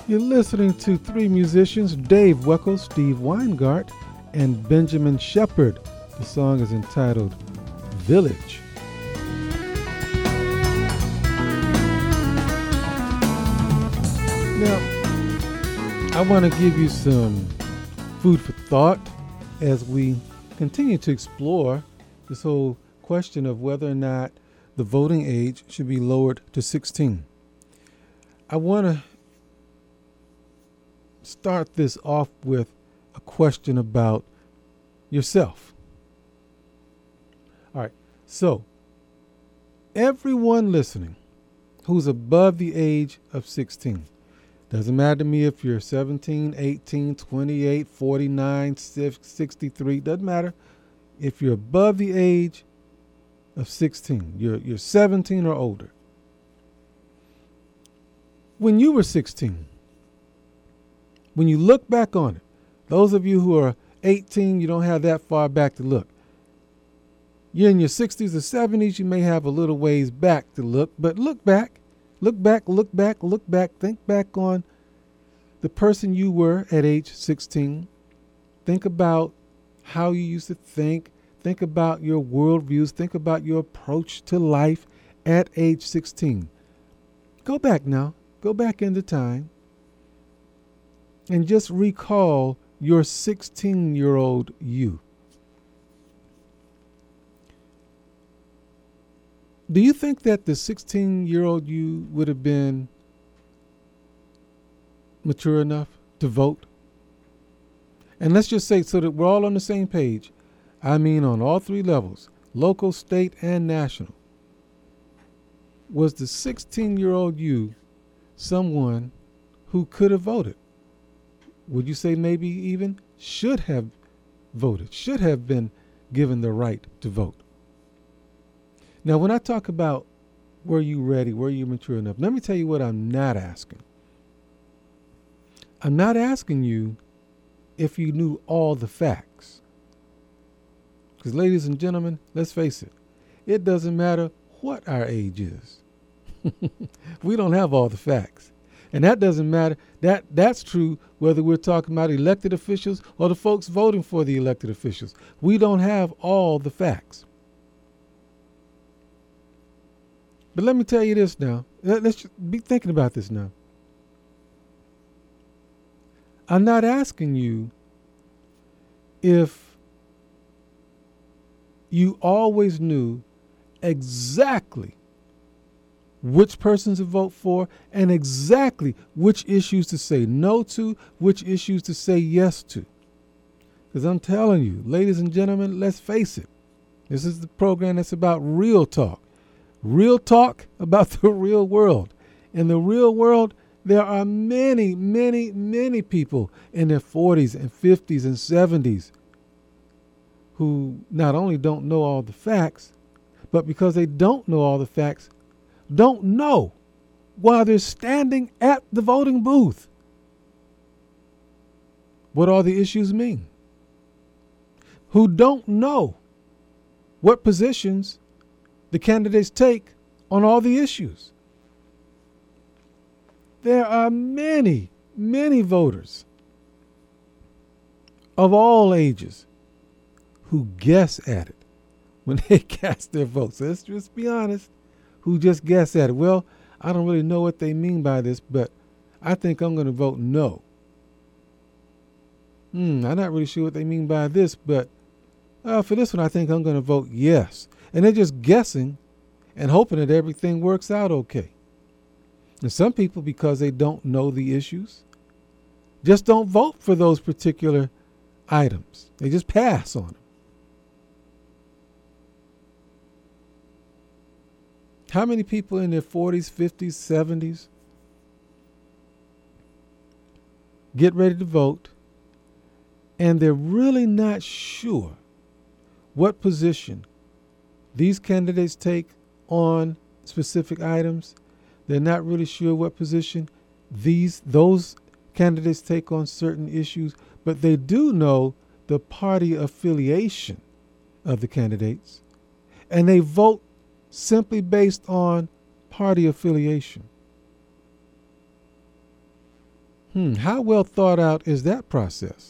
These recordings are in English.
You're listening to three musicians, Dave Weckl, Steve Weingart, and Benjamin Shepherd. The song is entitled Village. Now, I want to give you some food for thought as we continue to explore this whole question of whether or not the voting age should be lowered to 16. I want to start this off with a question about yourself. All right, so everyone listening who's above the age of 16, doesn't matter to me if you're 17, 18, 28, 49, 63, doesn't matter. If you're above the age of 16, you're 17 or older. When you were 16, when you look back on it, those of you who are 18, you don't have that far back to look. You're in your 60s or 70s, you may have a little ways back to look, but look back, think back on the person you were at age 16. Think about how you used to think about your worldviews, think about your approach to life at age 16. Go back now, go back into time, and just recall your 16-year-old you. Do you think that the 16-year-old you would have been mature enough to vote? And let's just say, so that we're all on the same page, I mean on all three levels, local, state, and national. Was the 16-year-old you someone who could have voted? Would you say maybe even should have voted, should have been given the right to vote? Now, when I talk about were you ready, were you mature enough, let me tell you what I'm not asking. I'm not asking you if you knew all the facts. Because ladies and gentlemen, let's face it, it doesn't matter what our age is. We don't have all the facts. And that doesn't matter. That's true whether we're talking about elected officials or the folks voting for the elected officials. We don't have all the facts. But let me tell you this now. Let's just be thinking about this now. I'm not asking you if you always knew exactly which persons to vote for and exactly which issues to say no to, which issues to say yes to. Because I'm telling you, ladies and gentlemen, let's face it. This is the program that's about real talk. Real talk about the real world. In the real world, there are many, many, many people in their 40s and 50s and 70s who not only don't know all the facts, but because they don't know all the facts, don't know while they're standing at the voting booth what all the issues mean. Who don't know what positions the candidates take on all the issues. There are many, many voters of all ages who guess at it when they cast their votes. So let's just be honest, who just guess at it. Well, I don't really know what they mean by this, but I think I'm going to vote no. I'm not really sure what they mean by this, but for this one, I think I'm going to vote yes. And they're just guessing and hoping that everything works out okay. And some people, because they don't know the issues, just don't vote for those particular items. They just pass on them. How many people in their 40s, 50s, 70s get ready to vote and they're really not sure what position these candidates take on specific items? They're not really sure what position those candidates take on certain issues, but they do know the party affiliation of the candidates, and they vote simply based on party affiliation. How well thought out is that process?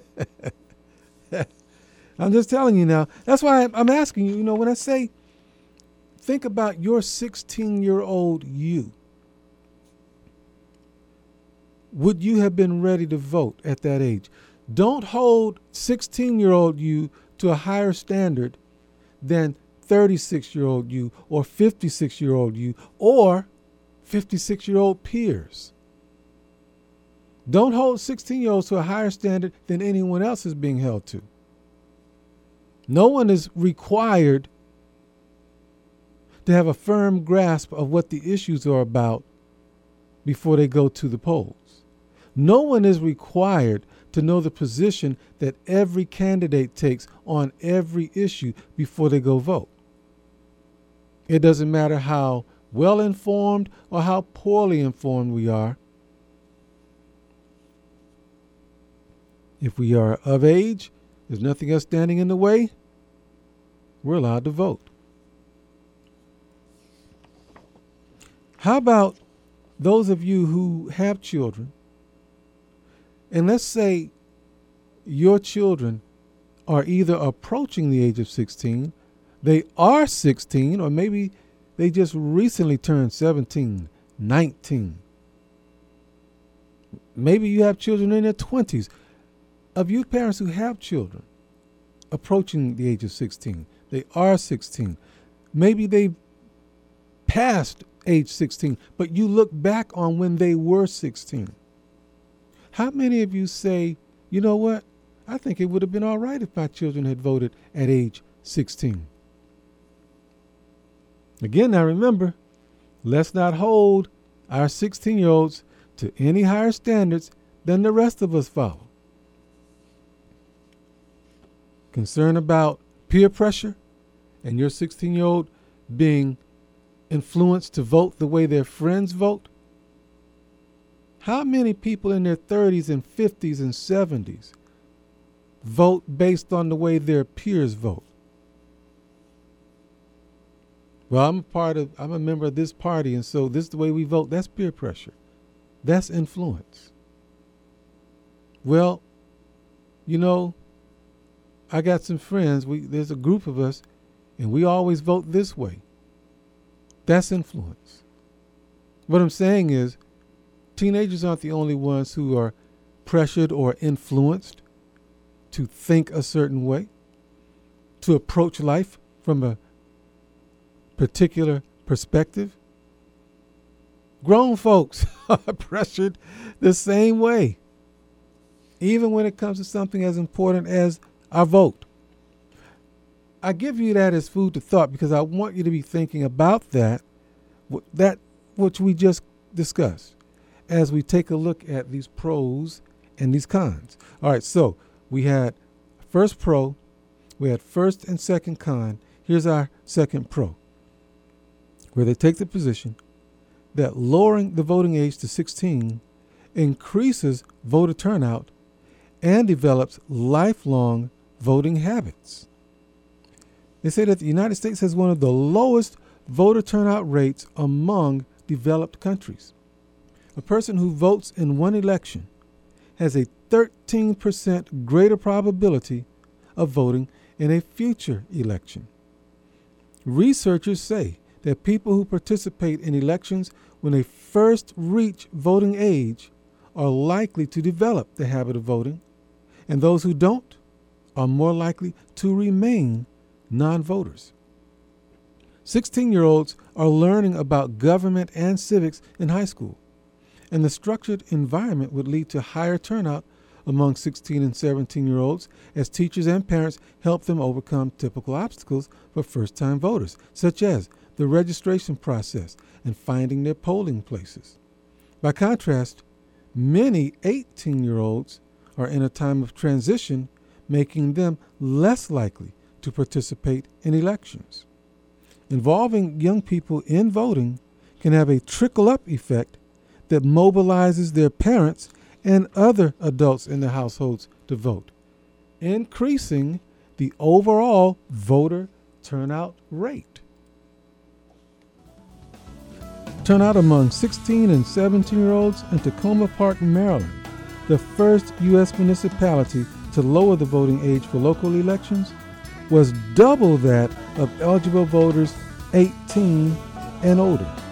I'm just telling you now. That's why I'm asking you, when I say think about your 16-year-old you, would you have been ready to vote at that age? Don't hold 16-year-old you to a higher standard than 36-year-old you or 56-year-old you or 56-year-old peers. Don't hold 16-year-olds to a higher standard than anyone else is being held to. No one is required to have a firm grasp of what the issues are about before they go to the polls. No one is required to know the position that every candidate takes on every issue before they go vote. It doesn't matter how well informed or how poorly informed we are. If we are of age, there's nothing else standing in the way, we're allowed to vote. How about those of you who have children, and let's say your children are either approaching the age of 16, they are 16, or maybe they just recently turned 17, 19. Maybe you have children in their 20s. Of you parents who have children approaching the age of 16, they are 16. Maybe they passed age 16, but you look back on when they were 16. How many of you say, you know what? I think it would have been all right if my children had voted at age 16. Again, now remember, let's not hold our 16-year-olds to any higher standards than the rest of us follow. Concern about peer pressure and your 16-year-old being influenced to vote the way their friends vote? How many people in their 30s and 50s and 70s vote based on the way their peers vote? Well, I'm a member of this party, and so this is the way we vote. That's peer pressure. That's influence. Well, I got some friends. There's a group of us, and we always vote this way. That's influence. What I'm saying is, teenagers aren't the only ones who are pressured or influenced to think a certain way, to approach life from a particular perspective. Grown folks are pressured the same way, even when it comes to something as important as our vote. I give you that as food to thought because I want you to be thinking about that which we just discussed as we take a look at these pros and these cons. All right, so we had first pro, we had first and second con. Here's our second pro, where they take the position that lowering the voting age to 16 increases voter turnout and develops lifelong voting habits. They say that the United States has one of the lowest voter turnout rates among developed countries. A person who votes in one election has a 13% greater probability of voting in a future election. Researchers say that people who participate in elections when they first reach voting age are likely to develop the habit of voting, and those who don't are more likely to remain non-voters. 16-year-olds are learning about government and civics in high school, and the structured environment would lead to higher turnout among 16 and 17-year-olds as teachers and parents help them overcome typical obstacles for first-time voters, such as the registration process and finding their polling places. By contrast, many 18-year-olds are in a time of transition, making them less likely to participate in elections. Involving young people in voting can have a trickle-up effect that mobilizes their parents and other adults in their households to vote, increasing the overall voter turnout rate. Turnout among 16 and 17-year-olds in Tacoma Park, Maryland the first U.S. municipality to lower the voting age for local elections, was double that of eligible voters 18 and older.